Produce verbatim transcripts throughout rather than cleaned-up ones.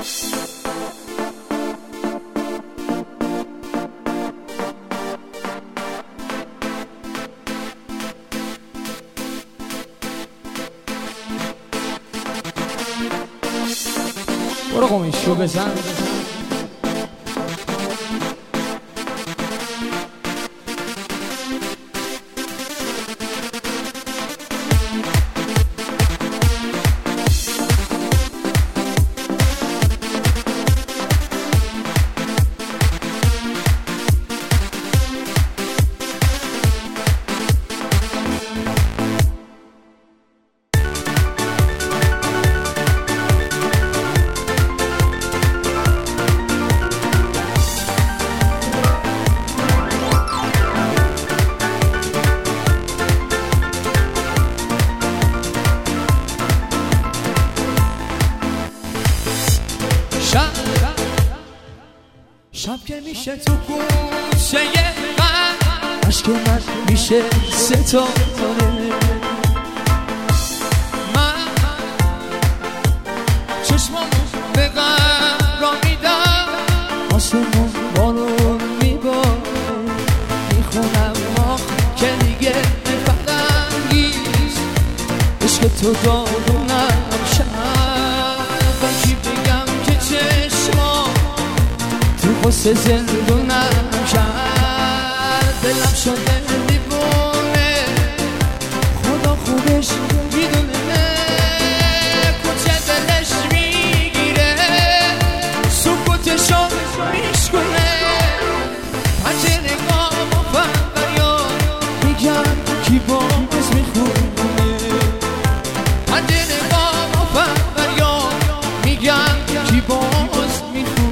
برو قمیشو بزن شب که میشه تو گوشه من عشق من میشه ستاره من چشمم به غم را میدم آسمون بارون میباره میخونم آخ که دیگه فرنگیست عشق تو دارونم شب و کی بگم که چشمام واسه زندونم کرد دلم شده دیوونه خدا خوبش میدونه کجا دلش میگیره سکوتشو میشکنه پنجه نگاه و فریاد میگم کی باز میخونه پنجه نگاه و فریاد میگم کی باز میخونه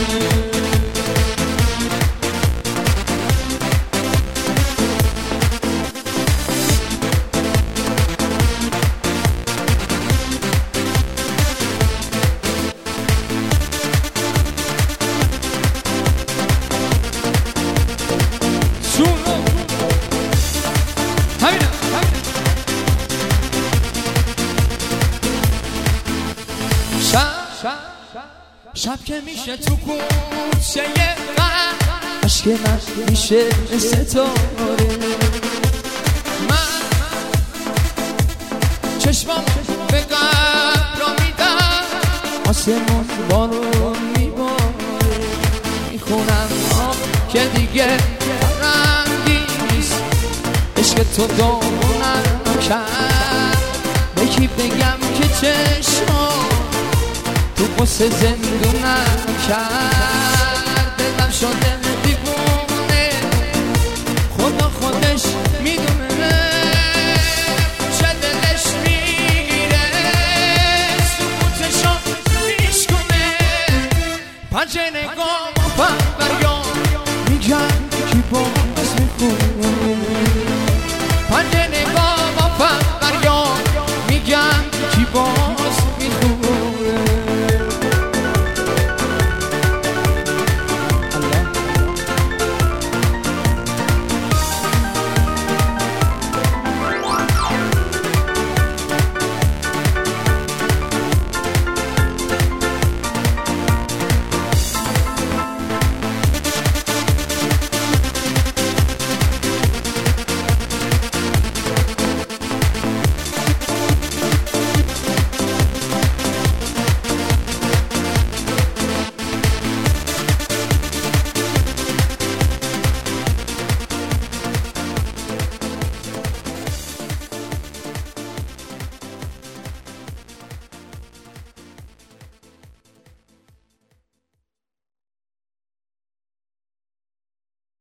شب که میشه تو کوچه من عشق من میشه ستاره من چشمم به غم را میدم آسمون بارون میباره میخونم آه که دیگه رنگی نیست عشق تو دارونم کرد به کی بگم که چشمم تو قصه زندونم کرد دلم شده دیوونه خدا خودش میدونه چه دلش میگیره سکوتشو میشکنه پنجه